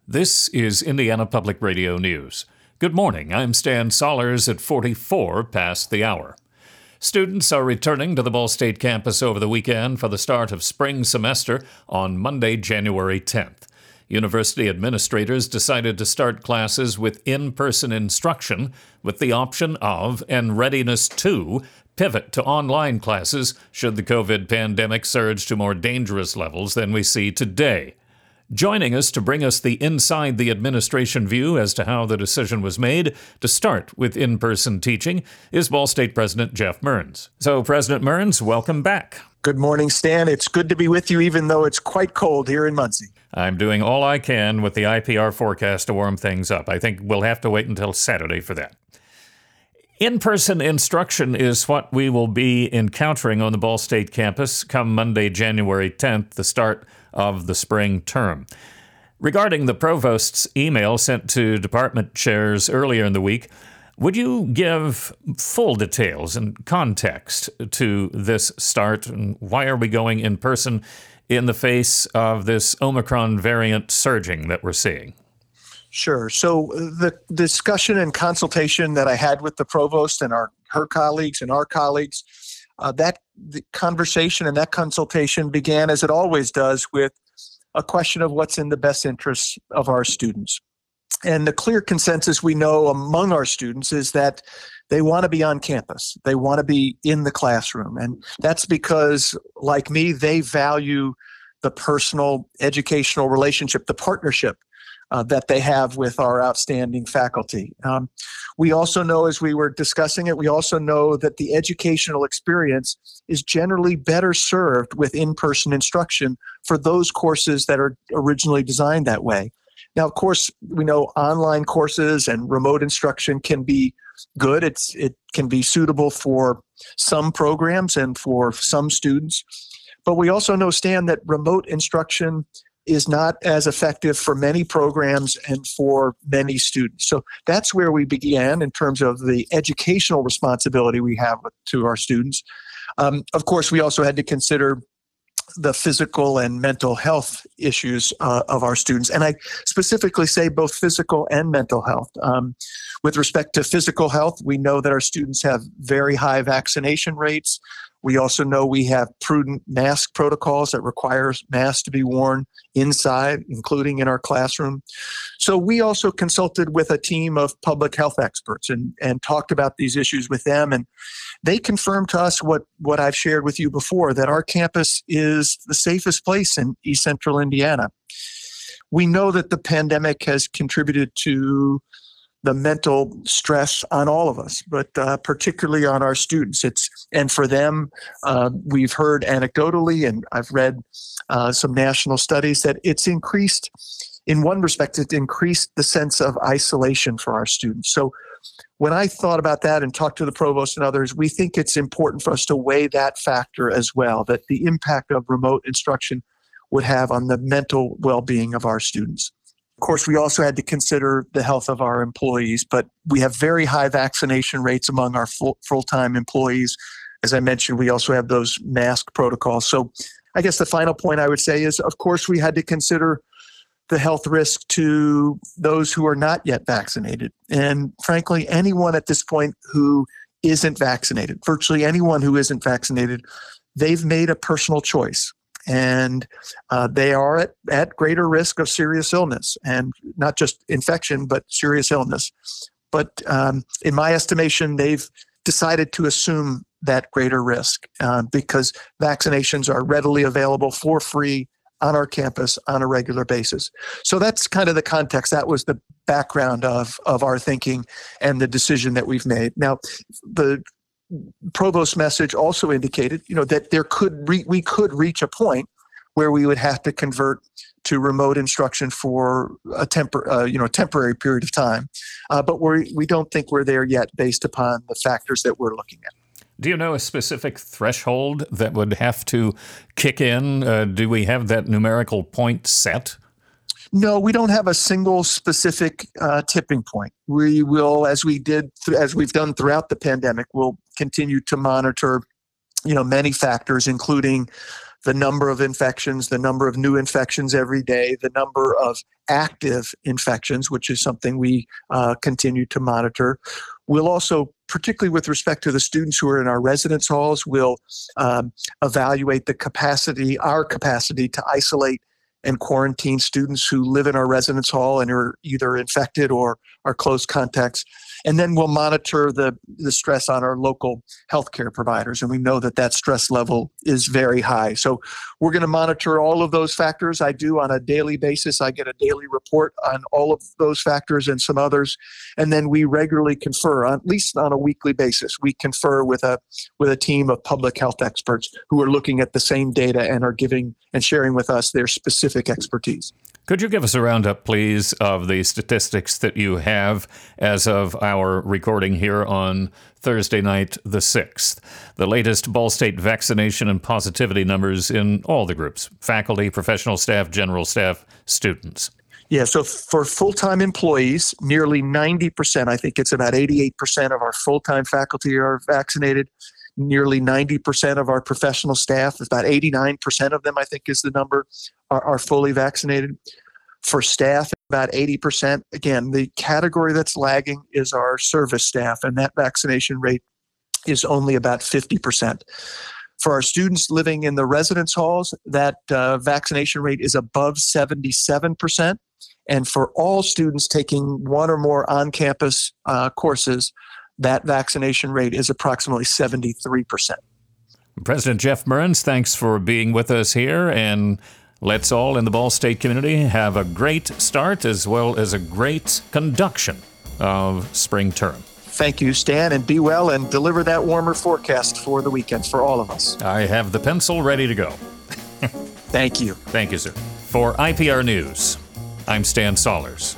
This is Indiana Public Radio News. Good morning, I'm Stan Sollers at 44 past the hour. Students are returning to the Ball State campus over the weekend for the start of spring semester on Monday, January 10th. University administrators decided to start classes with in-person instruction with the option of, and readiness to, pivot to online classes should the COVID pandemic surge to more dangerous levels than we see today. Joining us to bring us the inside the administration view as to how the decision was made to start with in-person teaching is Ball State President Jeff Mearns. So, President Mearns, welcome back. Good morning, Stan. It's good to be with you, even though it's quite cold here in Muncie. I'm doing all I can with the IPR forecast to warm things up. I think we'll have to wait until Saturday for that. In-person instruction is what we will be encountering on the Ball State campus come Monday, January 10th, the start of the spring term. Regarding the provost's email sent to department chairs earlier in the week, would you give full details and context to this start, and why are we going in person in the face of this Omicron variant surging that we're seeing? Sure. So the discussion and consultation that I had with the provost and her colleagues and our colleagues, the conversation and that consultation began, as it always does, with a question of what's in the best interests of our students. And the clear consensus we know among our students is that they want to be on campus. They want to be in the classroom. And that's because, like me, they value the personal educational relationship, the partnership that they have with our outstanding faculty. We also know, as we were discussing it, we also know that the educational experience is generally better served with in-person instruction for those courses that are originally designed that way. Now, of course, we know online courses and remote instruction can be good. It can be suitable for some programs and for some students. But we also know, Stan, that remote instruction is not as effective for many programs and for many students. So that's where we began in terms of the educational responsibility we have to our students. Of course, we also had to consider the physical and mental health issues of our students. And I specifically say both physical and mental health. With respect to physical health, we know that our students have very high vaccination rates. We also know we have prudent mask protocols that require masks to be worn inside, including in our classroom. So we also consulted with a team of public health experts and talked about these issues with them. And they confirmed to us what I've shared with you before, that our campus is the safest place in East Central Indiana. We know that the pandemic has contributed to the mental stress on all of us, but particularly on our students. And for them, we've heard anecdotally, and I've read some national studies, that it's increased, in one respect, it increased the sense of isolation for our students. So when I thought about that and talked to the provost and others, we think it's important for us to weigh that factor as well, that the impact of remote instruction would have on the mental well-being of our students. Of course, we also had to consider the health of our employees, but we have very high vaccination rates among our full-time employees. As I mentioned, we also have those mask protocols. So I guess the final point I would say is, of course, we had to consider the health risk to those who are not yet vaccinated. And frankly, anyone at this point who isn't vaccinated, virtually anyone who isn't vaccinated, they've made a personal choice. And they are at greater risk of serious illness, and not just infection, but serious illness. But in my estimation, they've decided to assume that greater risk because vaccinations are readily available for free on our campus on a regular basis. So that's kind of the context. That was the background of our thinking and the decision that we've made. Now, the provost message also indicated, that we could reach a point where we would have to convert to remote instruction for a temporary period of time, but we don't think we're there yet, based upon the factors that we're looking at. Do you know a specific threshold that would have to kick in? Do we have that numerical point set? No, we don't have a single specific tipping point. We will, as we've done throughout the pandemic, we'll continue to monitor, many factors, including the number of infections, the number of new infections every day, the number of active infections, which is something we continue to monitor. We'll also, particularly with respect to the students who are in our residence halls, we'll evaluate our capacity to isolate and quarantine students who live in our residence hall and are either infected or are close contacts. And then we'll monitor the stress on our local healthcare providers. And we know that stress level is very high. So we're going to monitor all of those factors. I do on a daily basis. I get a daily report on all of those factors and some others. And then we regularly confer, at least on a weekly basis. We confer with a team of public health experts who are looking at the same data and are giving and sharing with us their specific expertise. Could you give us a roundup, please, of the statistics that you have as of our recording here on Thursday night, the 6th? The latest Ball State vaccination and positivity numbers in all the groups: faculty, professional staff, general staff, students. Yeah, so for full-time employees, nearly 90%, I think it's about 88% of our full-time faculty are vaccinated. Nearly 90% of our professional staff, about 89% of them, I think is the number, are fully vaccinated. For staff, about 80%. Again, the category that's lagging is our service staff, and that vaccination rate is only about 50%. For our students living in the residence halls, that vaccination rate is above 77%. And for all students taking one or more on-campus courses, that vaccination rate is approximately 73%. President Jeff Mearns, thanks for being with us here, and let's all in the Ball State community have a great start as well as a great conduction of spring term. Thank you, Stan, and be well and deliver that warmer forecast for the weekend for all of us. I have the pencil ready to go. Thank you. Thank you, sir. For IPR News, I'm Stan Sollers.